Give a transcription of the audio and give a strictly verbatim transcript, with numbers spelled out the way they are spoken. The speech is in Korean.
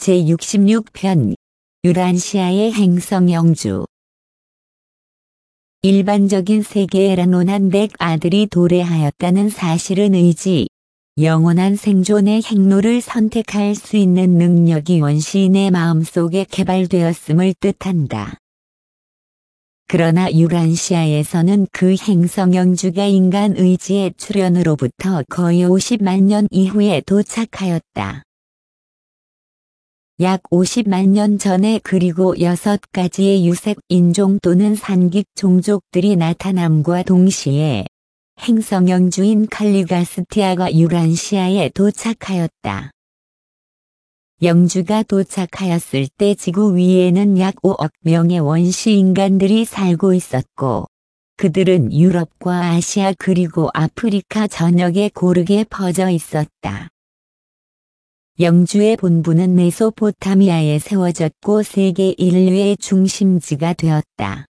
제육십육 편 유란시아의 행성 영주. 일반적인 세계에라논한 백 아들이 도래하였다는 사실은 의지, 영원한 생존의 행로를 선택할 수 있는 능력이 원시인의 마음속에 개발되었음을 뜻한다. 그러나 유란시아에서는 그 행성 영주가 인간 의지의 출현으로부터 거의 오십만 년 이후에 도착하였다. 약 오십만 년 전에 그리고 여섯 가지의 유색 인종 또는 산깃 종족들이 나타남과 동시에 행성 영주인 칼리가스티아가 유란시아에 도착하였다. 영주가 도착하였을 때 지구 위에는 약 오억 명의 원시 인간들이 살고 있었고, 그들은 유럽과 아시아 그리고 아프리카 전역에 고르게 퍼져 있었다. 영주의 본부는 메소포타미아에 세워졌고 세계 인류의 중심지가 되었다.